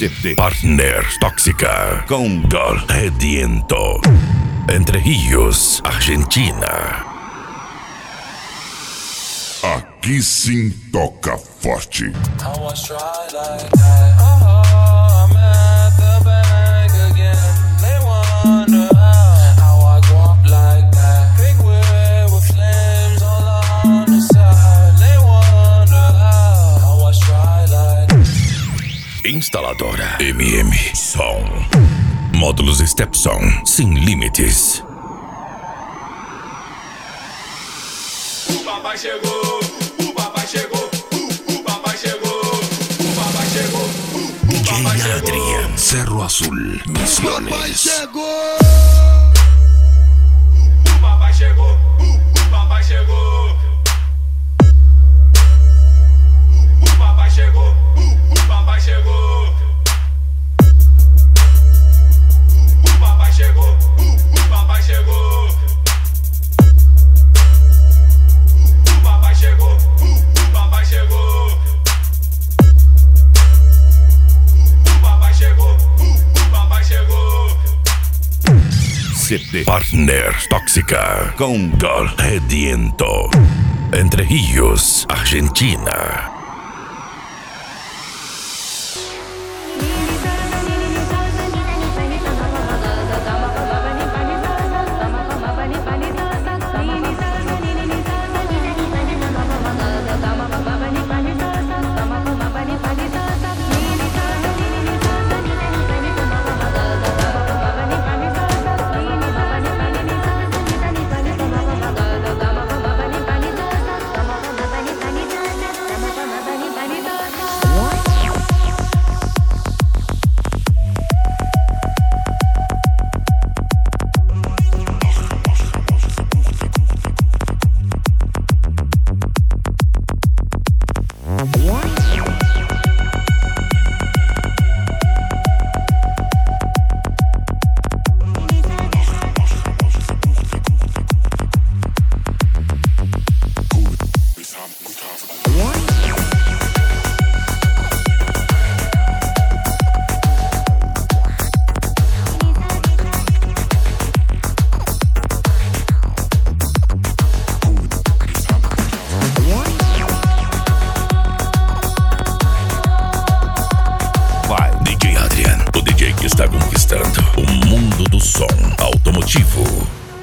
CP Partner Tóxica com Dol Rediento, Entre Rios, Argentina. Aqui sim toca forte. Instaladora MM Som. Módulos Stepson sem limites. O papai chegou, o papai chegou, o papai chegou, o papai chegou, o papai chegou. Adrian, Cerro Azul, Misiones. O papai chegou, o papai chegou. O papai chegou, o papai chegou. O papai chegou, o papai chegou. O papai chegou, o papai chegou. O papai chegou, o papai chegou. CP Partner Tóxica com Dol Rediento, Entre Rios, Argentina.